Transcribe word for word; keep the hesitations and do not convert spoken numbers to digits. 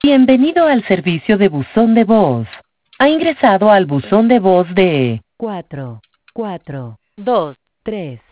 Bienvenido al servicio de buzón de voz. Ha ingresado al buzón de voz de cuatro, cuatro, dos, tres.